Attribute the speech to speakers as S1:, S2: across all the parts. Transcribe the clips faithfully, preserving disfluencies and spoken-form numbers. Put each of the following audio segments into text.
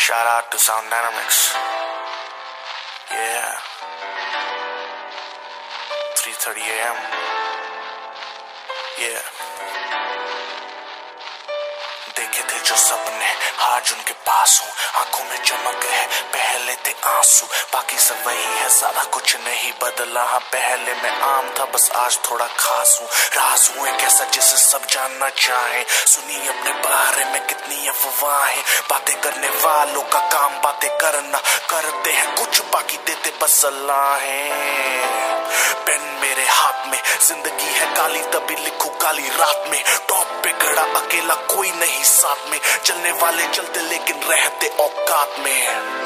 S1: Shout out to Sound Dynamics. Yeah. three thirty a m Yeah. देखे थे जो सपने आज उनके पास हूँ, आंखों में चमक है पहले थे आंसू, बाकी सब वही है, सारा कुछ नहीं बदला। हाँ पहले मैं आम था, बस आज थोड़ा खास हूँ। राज हूँ एक ऐसा जिसे सब जानना चाहे, सुनी अपने बारे में कितनी अफवाहें। बातें करने वालों का काम बातें करना, करते हैं कुछ बाकी देते बस सलाहें। पेन मेरे हाथ में, जिंदगी है काली तभी लिखूं काली रात में। टॉप पे खड़ा अकेला कोई नहीं साथ में, चलने वाले चलते लेकिन रहते औकात में।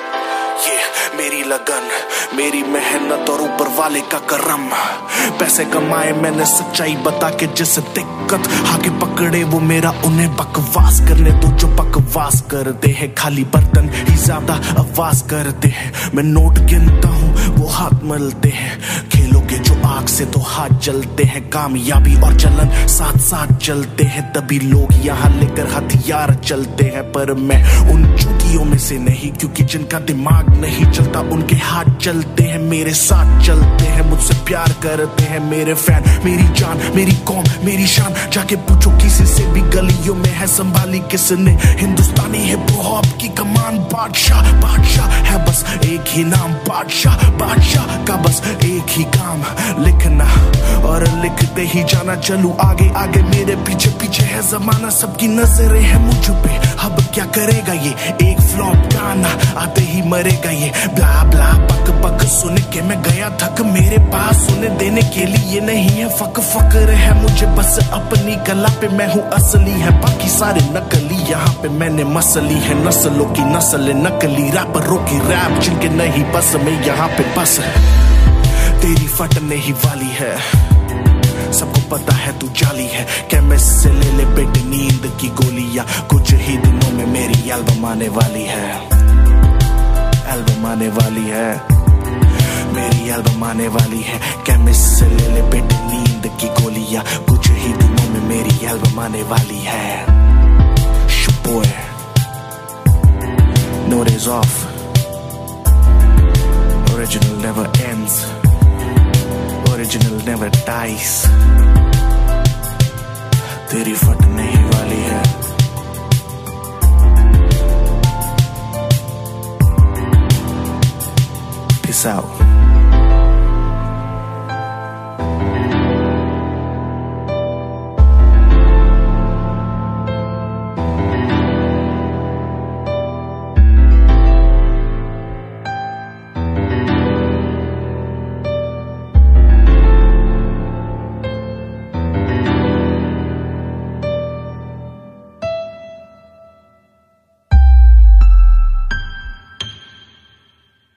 S1: ये मेरी लगन, मेरी मेहनत और ऊपर वाले का करम। पैसे कमाए मैंने सच्चाई बता के, जिसे दिक्कत आगे पकड़े वो मेरा उन्हें बकवास करने दो। जो बकवास करते हैं खाली बर्तन ही ज्यादा आवाज करते हैं। मैं नोट गिनता हूँ वो हाथ मलते हैं, खेलोगे जो आग से तो हाथ जलते हैं। कामयाबी और जलन साथ साथ चलते हैं, तभी लोग यहाँ लेकर हथियार चलते हैं। पर मैं उन चूतियों में से नहीं, क्योंकि जिनका दिमाग नहीं चलता उनके हाथ चलते हैं। मेरे साथ चलते हैं, मुझसे प्यार करते हैं मेरे फैन, मेरी जान मेरी कौम मेरी शान। जाके पूछो किसी से भी गलियों में है संभाली किसने हिंदुस्तानी हिप हॉप की कमान। बादशाह बादशाह है बस एक ही नाम, बादशाह बादशाह का बस एक ही काम, लिखना और लिखते ही जाना। चलूं आगे आगे मेरे पीछे पीछे है जमाना, सबकी नजरें हैं मुझ पे। अब क्या करेगा ये एक फ्लॉप गाना, आते ही मरेगा ये ब्ला ब्ला पक पक। सुन के मैं गया थक, मेरे पास सुने देने के लिए नहीं है फक। फक्र है मुझे बस अपनी कला पे, मैं हूँ असली है बाकी सारे नकली। यहाँ पे मैंने मसली है नस्लों की नस्ल नकली रैपरों की रैप, जिनके नहीं बस में यहाँ पे बस तेरी फटने ही वाली है। सबको पता है तू जाली है, केमिस्ट से ले ले बेटे नींद की गोलियां। कुछ ही दिनों में मेरी एल्बम आने वाली है, एल्बम आने वाली है, मेरी एल्बम आने वाली है। केमिस्ट से ले ले बेटे नींद की गोलियां, कुछ ही दिनों में मेरी एल्बम आने वाली है। Boy, no days off, original never ends, original never dies। तेरी फटने ही वाली है। Peace out।